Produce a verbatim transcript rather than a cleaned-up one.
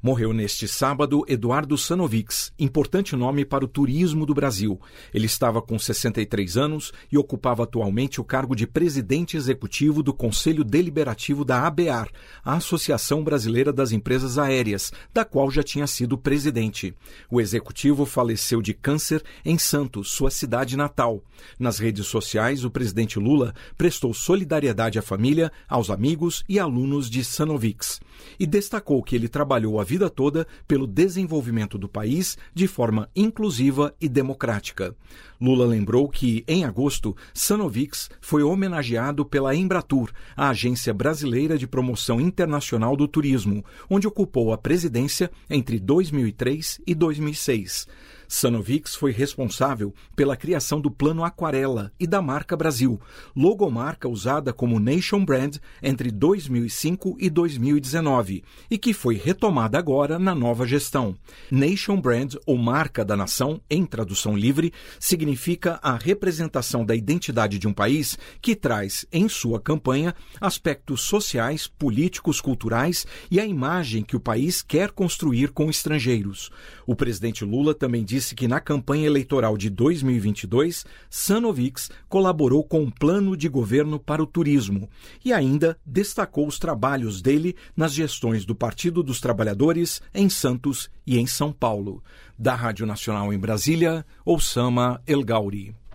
Morreu neste sábado Eduardo Sanovics, importante nome para o turismo do Brasil. Ele estava com sessenta e três anos e ocupava atualmente o cargo de presidente executivo do Conselho Deliberativo da ABAR, a Associação Brasileira das Empresas Aéreas, da qual já tinha sido presidente. O executivo faleceu de câncer em Santos, sua cidade natal. Nas redes sociais, o presidente Lula prestou solidariedade à família, aos amigos e alunos de Sanovics. E destacou que ele trabalhou a vida toda pelo desenvolvimento do país de forma inclusiva e democrática. Lula lembrou que, em agosto, Sanovics foi homenageado pela Embratur, a Agência Brasileira de Promoção Internacional do Turismo, onde ocupou a presidência entre dois mil e três e dois mil e seis. Sanovics foi responsável pela criação do Plano Aquarela e da marca Brasil, logomarca usada como Nation Brand entre dois mil e cinco e dois mil e dezenove, e que foi retomada agora na nova gestão. Nation Brand, ou Marca da Nação, em tradução livre, significa a representação da identidade de um país que traz, em sua campanha, aspectos sociais, políticos, culturais e a imagem que o país quer construir com estrangeiros. O presidente Lula também disse disse que na campanha eleitoral de dois mil e vinte e dois, Sanovics colaborou com um plano de governo para o turismo e ainda destacou os trabalhos dele nas gestões do Partido dos Trabalhadores em Santos e em São Paulo. Da Rádio Nacional em Brasília, Oussama El Gauri.